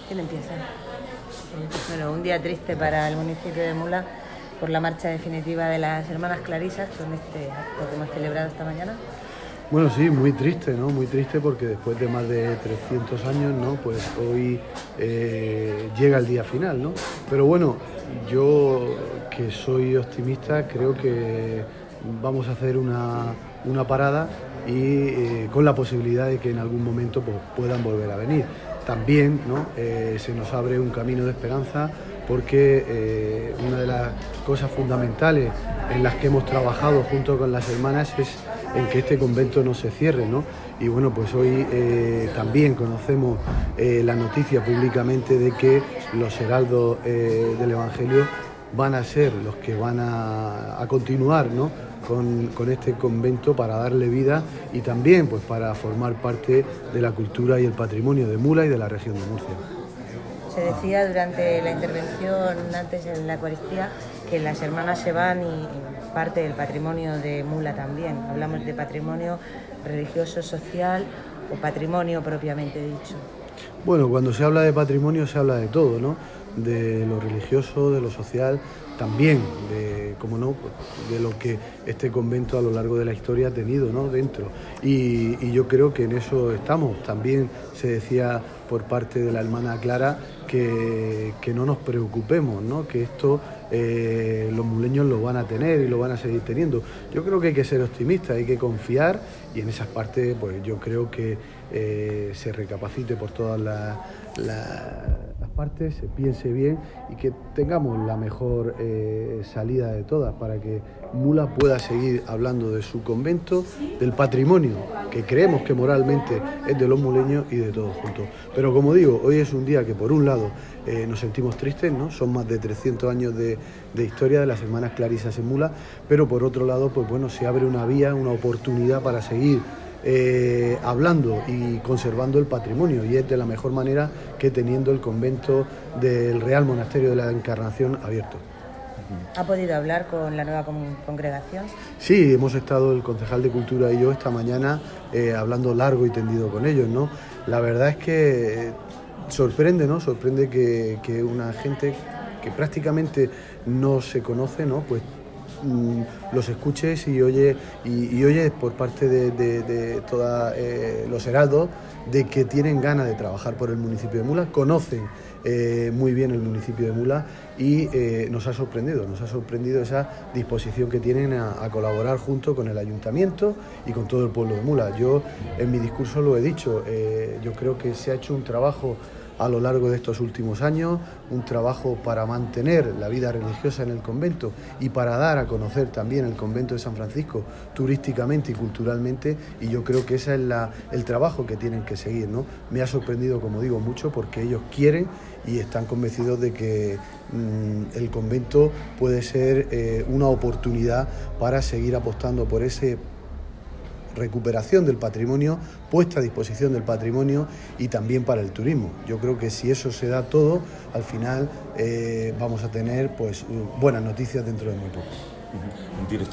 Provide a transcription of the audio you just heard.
¿Quién empieza? Bueno, un día triste para el municipio de Mula por la marcha definitiva de las hermanas Clarisas, con este acto que hemos celebrado esta mañana. Bueno, sí, muy triste, ¿no? Muy triste porque después de más de 300 años, ¿no? Pues hoy llega el día final, ¿no? Pero bueno, yo que soy optimista creo que vamos a hacer una parada y con la posibilidad de que en algún momento pues, puedan volver a venir. También, ¿no? Se nos abre un camino de esperanza porque una de las cosas fundamentales en las que hemos trabajado junto con las hermanas es en que este convento no se cierre, ¿no? Y bueno, pues hoy también conocemos la noticia públicamente de que los heraldos del Evangelio van a ser los que van a continuar, ¿no? con este convento para darle vida y también pues para formar parte de la cultura y el patrimonio de Mula y de la región de Murcia. Se decía durante la intervención antes en la Eucaristía que las hermanas se van y parte del patrimonio de Mula también. Hablamos de patrimonio religioso, social o patrimonio propiamente dicho. Bueno, cuando se habla de patrimonio se habla de todo, ¿no? De lo religioso, de lo social, también de, como no, de lo que este convento a lo largo de la historia ha tenido, ¿no? Dentro. Y yo creo que en eso estamos. También se decía por parte de la hermana Clara que no nos preocupemos, ¿no? Que esto los muleños lo van a tener y lo van a seguir teniendo. Yo creo que hay que ser optimistas, hay que confiar y en esas partes pues yo creo que se recapacite por todas las partes, se piense bien y que tengamos la mejor salida de todas para que Mula pueda seguir hablando de su convento, del patrimonio que creemos que moralmente es de los muleños y de todos juntos. Pero como digo, hoy es un día que por un lado nos sentimos tristes, ¿no? Son más de 300 años de historia de las hermanas Clarisas en Mula, pero por otro lado, pues bueno, se abre una vía, una oportunidad para seguir hablando y conservando el patrimonio y es de la mejor manera que teniendo el convento del Real Monasterio de la Encarnación abierto. ¿Ha podido hablar con la nueva congregación? Sí, hemos estado el concejal de Cultura y yo esta mañana hablando largo y tendido con ellos, ¿no? La verdad es que sorprende, ¿no? Sorprende que una gente que prácticamente no se conoce, ¿no? Pues los escuches y oyes por parte de todos los heraldos de que tienen ganas de trabajar por el municipio de Mula, conocen muy bien el municipio de Mula y nos ha sorprendido esa disposición que tienen a colaborar junto con el ayuntamiento y con todo el pueblo de Mula. Yo en mi discurso lo he dicho, yo creo que se ha hecho un trabajo a lo largo de estos últimos años, un trabajo para mantener la vida religiosa en el convento y para dar a conocer también el convento de San Francisco turísticamente y culturalmente, y yo creo que ese es el trabajo que tienen que seguir, ¿no? Me ha sorprendido, como digo, mucho porque ellos quieren y están convencidos de que el convento puede ser una oportunidad para seguir apostando por ese recuperación del patrimonio, puesta a disposición del patrimonio y también para el turismo. Yo creo que si eso se da todo, al final vamos a tener pues buenas noticias dentro de muy poco.